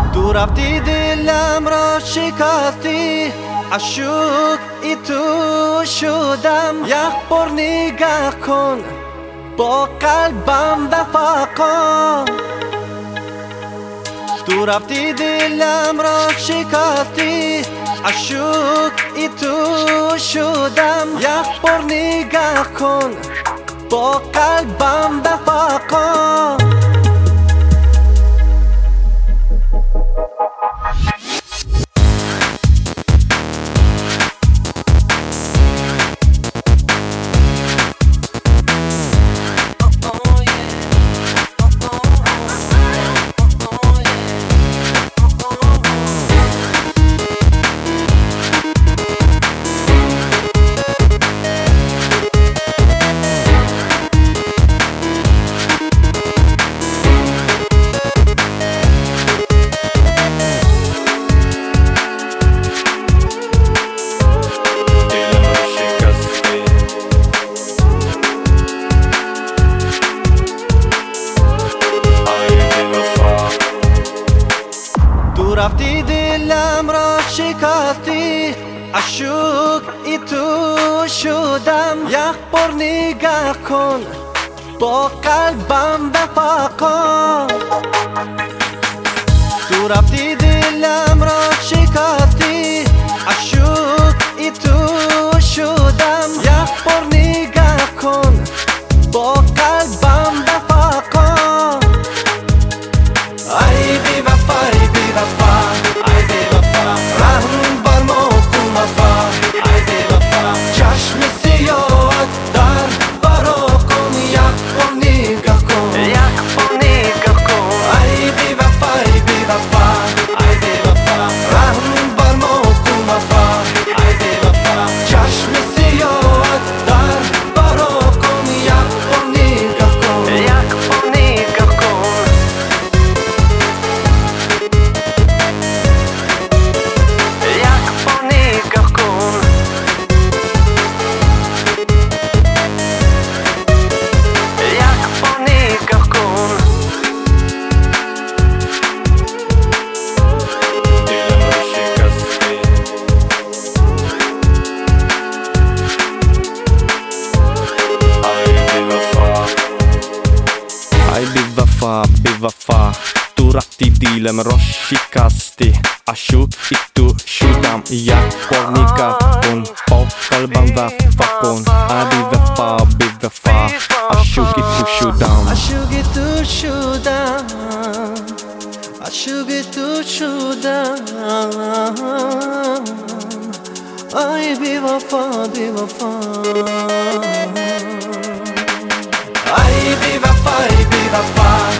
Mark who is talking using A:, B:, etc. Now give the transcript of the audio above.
A: تو رفتی دلم را شکستی، عشق ای تو شدم. یک بار نگاه کن با قلبم وفا کن. تو رفتی دلم را شکستی، عشق ای تو شدم. یک بار نگاه کن با قلبم وفا کن. رفتی دلم را شکستی، عشق ای تو شدم. یک بار نگاه کن با قلبم وفا کن. تو رفتی دلم را شکستی، عشق ای تو شدم. یک بار نگاه کن با قلبم وفا کن. ای بی وفا ای بی وفا ای بی وفا، رحم بر ما کن وفا ای بی وفا. چشم سیاهت در برا کن، یک بار نگاه کن، یک بار نگاه کن. ای بی وفا ای بی وفا ای بی وفا، رحم بر ما کن وفا ای بی وفا. چشم سیاهت در برا کن، یک بار نگاه کن، یک بار نگاه کن.
B: بی‌وفا تو رفتی دلم را شکستی، عشق ای تو شدم. یک بار نگاه کن با قلبم وفا کن. بی‌وفا بی‌وفا، عشق ای تو شدم،
A: عشق ای تو شدم، عشق ای تو شدم. ای بی وفا بی وفا، ای بی وفا ای بی وفا.